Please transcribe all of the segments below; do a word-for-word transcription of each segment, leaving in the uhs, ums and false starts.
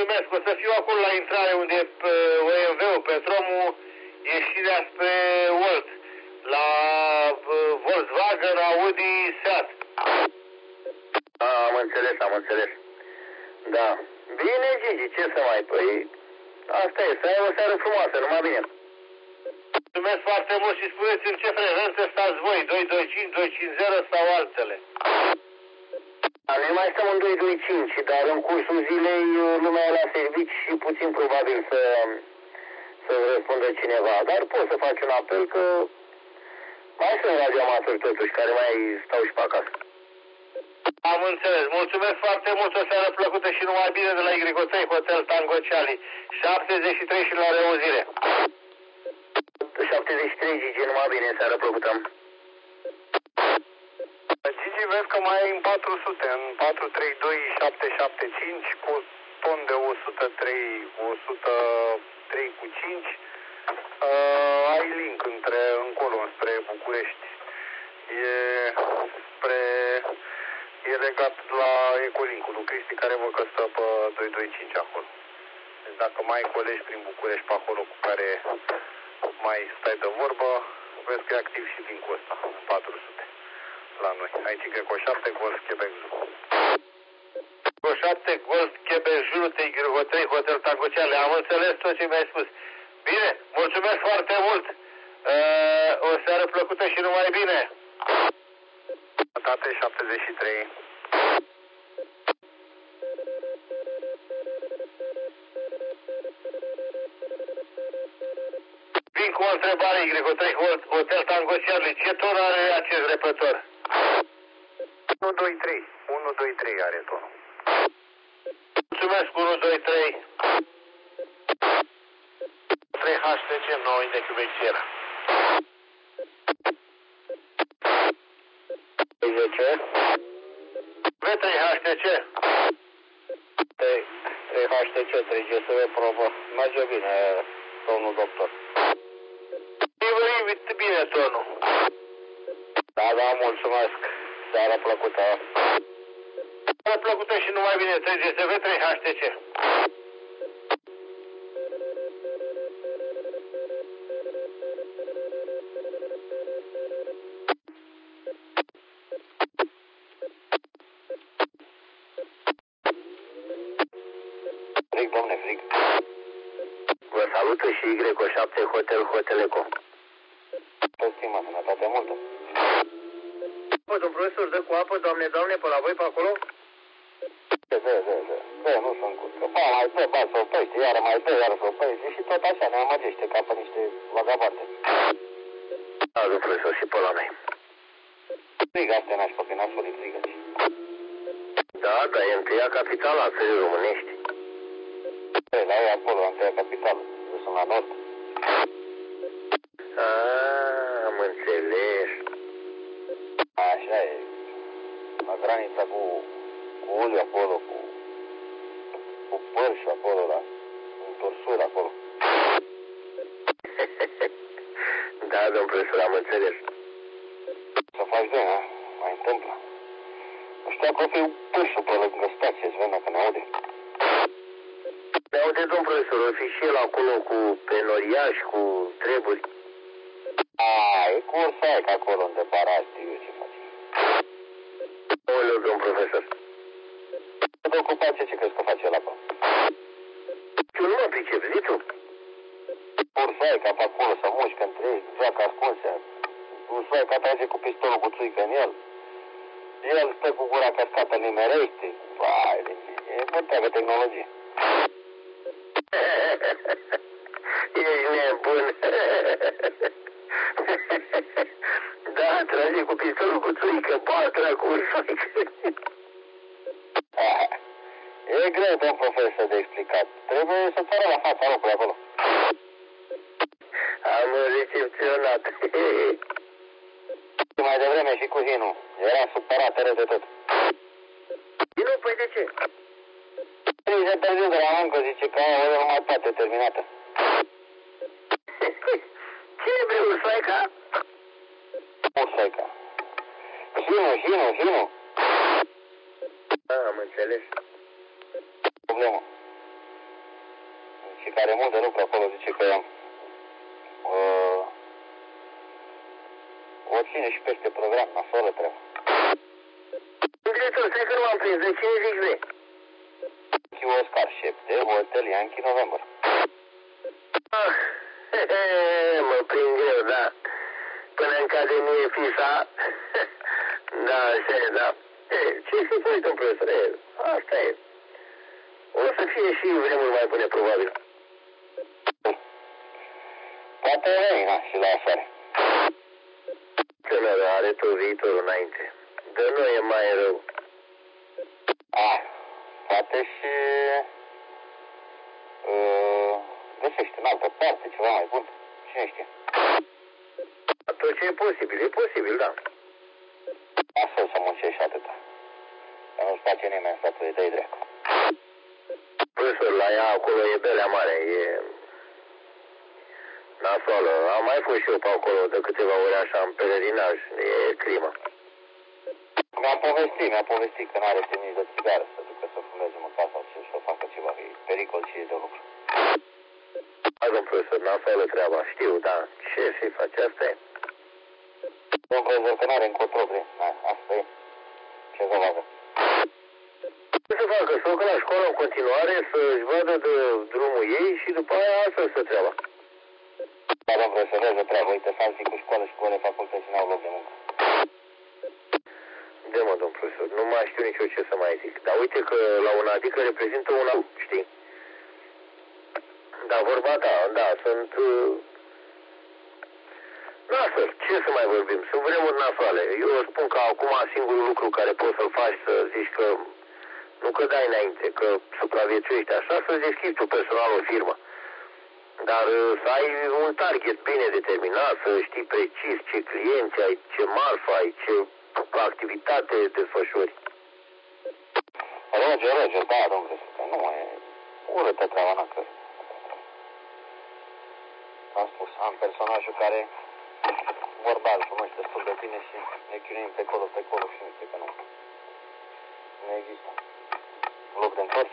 mulțumesc. O să fiu acolo la intrare unde e O M V-ul, Petromul, ieșirea spre Olt. La Volkswagen, Audi, Seat. A, am înțeles, am înțeles. Da. Bine, Gigi, ce să mai... Păi, asta e, să ai o seară frumoasă, numai bine. Mulțumesc foarte mult și spuneți în ce frecvență stați voi, doi doi cinci, doi cinci zero sau altele. Noi mai stăm în doi doi cinci, dar în cursul zilei lumea e la servici și puțin probabil să, să răspundă cineva. Dar poți să faci un apel că mai sunt radioamatori totuși care mai stau și pe acasă. Am înțeles. Mulțumesc foarte mult, o seară plăcută și numai bine de la Y trei Hotel Tango Charlie. șaptezeci și trei și la reauzire. șaptezeci și trei, Gigi, numai bine, seară plăcută. Gigi, vezi că mai ai în patru sute, în patru trei doi șapte șapte cinci, cu ton de o sută trei, o sută trei cu cinci, uh, ai link între, încolo, spre București. E spre, e legat la Ecolink-ul lui Cristi, care vă că stă pe doi doi cinci acolo. Deci dacă mai ai colegi prin București pe acolo cu care mai stai de vorbă, vezi că e activ și link-ul ăsta, patru sute. La noi. Aici Greco șapte, Golf, Quebec, Zulu. Greco șapte, Golf, Quebec, Zulu, Y trei, Hotel Tango Charlie. Am înțeles tot ce mi-ai spus. Bine, mulțumesc foarte mult. Uh, o seară plăcută și numai bine. Tate șaptezeci și trei. Vin cu o întrebare, Y trei, Hotel Tango Charlie. Ce ton are acest repător? unu doi trei. unu doi trei are tonul. Mulțumesc, unu doi trei. trei H T C, nouă de Quebec Sierra. zece. V trei H T C. trei H T C, trei G S V probă. Merge bine, domnul doctor. E bine tonul. Da, da, mulțumesc. Seara plăcută. Seara plăcută și numai bine, trei G S V, trei H T C. Fric, domne, fric. Vă salută și Y șapte Hotel Hotel Eco. Tot stima, sănătate multă. Bă, domn profesor, dă cu apă, doamne, doamne, pe la voi, pe acolo? Dă, dă, dă, dă, dă, nu sunt încurcă. Ba, mai dă, ba, să oprește, iară mai dă, iară să oprește și tot așa ne amăgește ca pe niște vagabante. Da, domn profesor, și pe la noi. Friga, astea n-aș pe n-aș fări frigă. Da, da, e întâia capitală a țării românești. La ei acolo, întâia capitală, eu sunt la nord. Aaaa, am înțeles. Așa e. La granița cu, cu uliu acolo, cu, cu părșul acolo, la întorsuri acolo. Da, domn profesor, am înțeles. Să faci bine, a? Mai întâmplă. Nu știu dacă o fi pârșul pe lângă stație, să vedem dacă ne aude. Ne aude, domn profesor, o fi și el acolo cu penoriaș, cu treburi. A, e cu ursaic acolo unde parați, știu eu ce faci. Oleu, domn profesor. De ocupație, ce crezi că face el acolo? Eu nu mă pricep, zi tu. Ursaica pe acolo, să mușcă între ei, joacă ascunsă. Ursaica trage cu pistolul cu țuică în el. El stă cu gura cascată, nimerește. Vai, e întreagă tehnologie. Ești nebun. Da, trage cu pistolul cu țuică, patra cu ursaică. E greu, domn profesor, de explicat. Trebuie să țară la fața locului acolo. Am recepționat. Mai devreme și cu Hinu. Era supărat rău de tot. Hinu, păi de ce? Se târziu de la muncă, zice că o nu mai poate terminată. Cine vrei, ursaica? Ursaica. Hinu, Hinu, Hinu. Da, am înțeles. Problemă. care e mult de lucru acolo, zice că uh, o ține și peste program, nasolă treabă. Director, stai că nu am prins, de cine zici, bre? Oscar, șef de Hotel Yankee November. Ah, he, he, mă prind greu, da. Până în Academie FISA, da, așa e, da. E, ce să faci, domn profesor? E, asta e. O să fie și vremuri mai bune, probabil. Poate veni, na, și la soare. Tânără, are tot viitorul înainte. De nu e mai rău. Ah, poate și uh, găsește în altă parte ceva mai bun. Cine știe? Tot ce e posibil, e posibil, da. Asta să muncești atâta. Că nu-ți face nimeni să tu îi dai drept. Profesor, la ea acolo e belea mare, e nasoală. Am mai fost și eu pe acolo de câteva ori așa în pelerinaj, e crimă. Mi-a povestit, mi-a povestit că n-are nici de țigară să ducă să fumeze în casa și să facă ceva, e pericol și e de lucru. Hai, domn profesor, nasoală treaba, știu, da, ce să-i face, asta e. Domn profesor, că n-are încotro, bre, asta e. Ce să facă? Ce să facă? Să o la școală în continuare, să-și vadă de drumul ei și după aia asta să treaba. Da, domn profesor, vezi treaba, uite, să alții cu școală și cu ele facultăți n-au loc de muncă. De mă, domn profesor, nu mai știu nici eu ce să mai zic. Dar uite că la un adică reprezintă un au, știi? Dar vorba ta, da, sunt... Uh... Nasol, ce să mai vorbim? Sunt vremuri nasoale. Eu spun că acum singurul lucru care poți să-l faci să zici că nu că dai înainte, că supraviețuiești așa, să-ți deschizi tu personal o firmă. Dar să ai un target bine determinat, să știi precis ce clienți ai, ce marfă ai, ce activitate desfășori. Roger, Roger, da, domn profesor, că nu e urâtă treaba, n-a că... Am spus, am personajul care vorba îl cunoște destul de bine și ne chinuim pe colo, pe colo și uite că nu. Nu există loc de întors.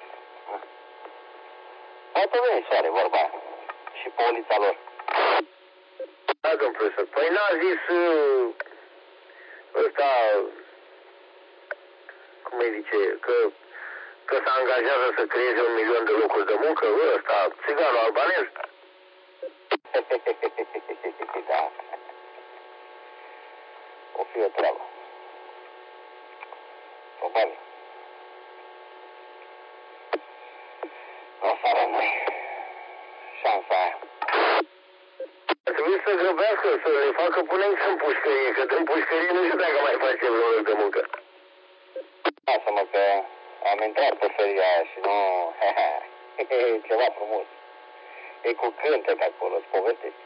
Poate veni soare vorba aia. Și polița lor. Da, domn profesor, păi n-a zis ăsta, cum îi zice, că, că se angajează să creeze un milion de locuri de muncă, ăsta, țiganul albanez. Da. O fi o treabă. Probabil. O să avem noi șansa aia. Trebuie să grăbească, să le facă până încă în pușcărie, că din pușcărie nu știu dacă mai face vreun loc de muncă. Lasă-mă că am intrat pe feria aia și nu... E ceva frumos. E cu cântec acolo, îți povestesc.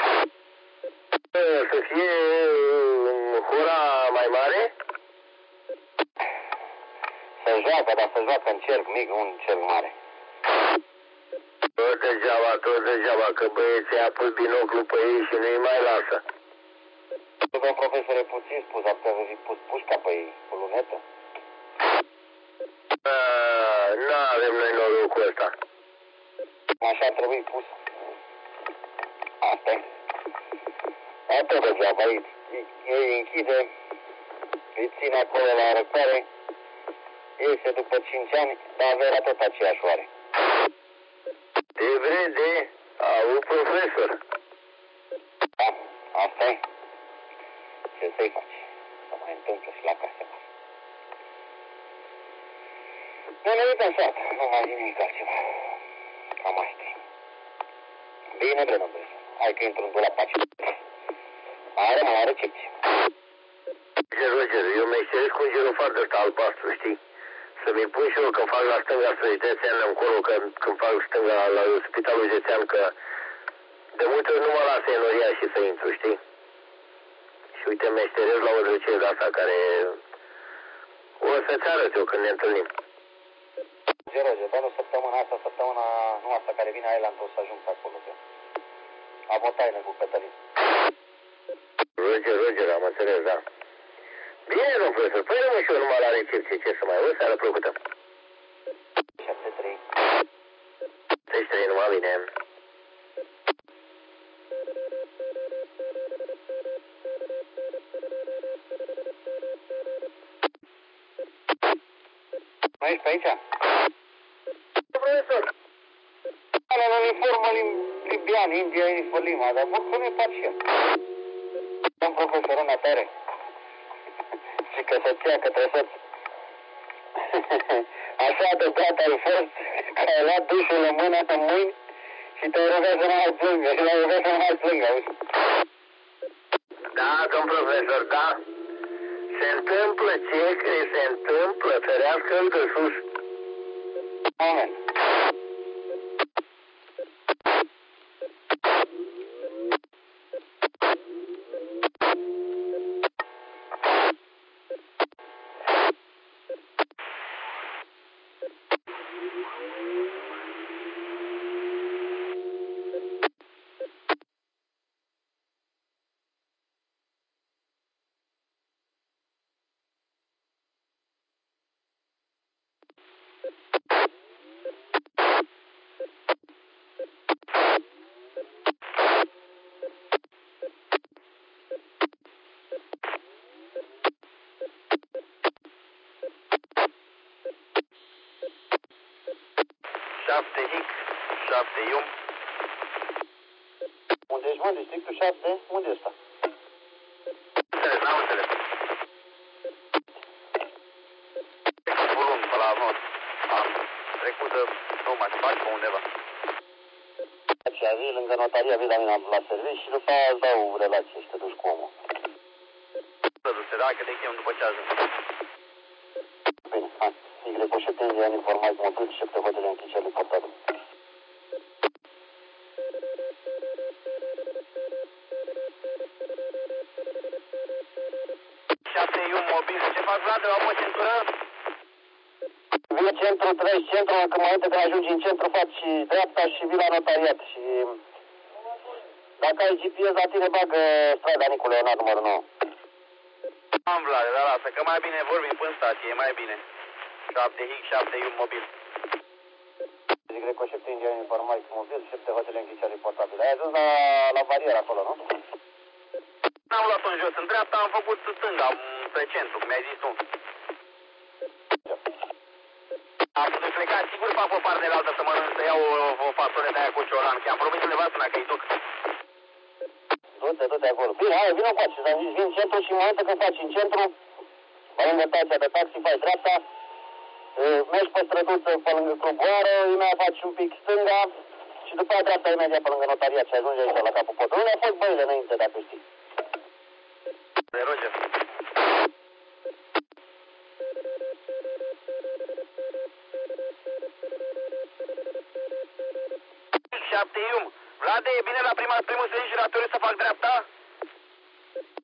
Să fie hora mai mare? Să joacă, dar să joacă în cerc mic, nu în cerc mare. Tot degeaba, tot degeaba, că băieții a pus binoclu pe ei și nu-i mai lasă. Domn profesor, e puțin spus, ar trebui fi pus pușca pe ei, cu lunetă. N-avem noi norocul ăsta. Așa ar trebui pus. Asta e. Dar tot degeaba, ei, ei închide, îi ține acolo la răcoare, iese după cinci ani, dar avea tot aceeași oare. Te vrede, au profesor. Da, asta e. Ce să-i faci? Să mai întâmplă și la casă. Nu ne uităm soartă, nu mai zic nimic altceva. Cam asta e. Bine, bre, domnule. Hai că intru în dulap aici. Are, mă, la recepție. Roger, Roger, eu meșteresc un girofar de ăsta albastru, știi? Să-mi pun și eu când fac la stânga spre județean încolo, că, când fac stânga la spitalul județean, că de multe ori nu mă lasă enoria și să intru, știi? Și uite, meșteresc la o drăcere de asta care o să-ți arăt eu când ne întâlnim. Roger, dar nu săptămâna asta, săptămâna, nu asta care vine Island, o să ajung pe acolo. Am o taină cu Cătălin. Roger, Roger, am înțeles, da. Bine, domn profesor, păi rămân și eu numai la recepție, ce să mai, o seară plăcută. șapte trei. șapte trei numai? Va bine. Mai ești pe aici? Profesor. Ala în uniformă libian, India, Info Lima, dar vor să ne fac și el. Am profesorul tare. Și că soția către soț. Așa de toate ai fost, că ai luat dușul în mână, în mâini și te-ai rugat să nu mai plângă, și l-ai rugat să nu mai plângă, auzi? Da, domn profesor, da. Se întâmplă ce că se întâmplă, ferească-l de sus. Amen. șapte X, șapte Ium. Unde ești, mă, districtul șapte? Unde e ăsta? Înțeles, n-am înțeles. Volum pe la not. Am trecut de numai să fac pe undeva. Și vii lângă notaria, vii la mine la serviciu și după aia îți dau relație și te duci cu omul. Să du-se, dacă te chem după ce ajung. Bine, hai. Y poșetezi, ani informați, mobil, șepte hotele închicele portabil. șapte Ium mobil. Ce fac, Vlad, de la o centură? Vii centru, treci centru, când mai înainte când ajungi în centru, faci dreapta și vii la notariat. Și dacă ai G P S la tine, bagă strada Nicu Leonard, numărul nouă. Am, Vlad, dar lasă, că mai bine vorbim până stație, e mai bine. șapte X, șapte Ium mobil. Y șapte indian informatic mobil, șapte hotele închicele portabil. Ai ajuns la, la barieră acolo, nu? N-am luat-o în jos, în dreapta am făcut stânga, spre centru, cum mi-ai zis tu. Am putut pleca, sigur fac pe partea de altă să mănânc, să iau o, o fasole de aia cu cioran, că am promis nevastă mea că-i duc. Du-te, du-te acolo. Bine, hai, vină încoace, să-mi zici, vin în centru și în momentul când faci în centru, la lângă stația de taxi, faci dreapta, mergi pe străduță pe lângă Cluboară, imediat faci un pic stânga și după aia dreapta imediat pe lângă notariat și ajungi aici la capul podului. Unde a fost băile înainte, dacă știi? De Roger. șapte Ium. Vlade, e bine la prima, primul sfârșit giratoriu să fac dreapta?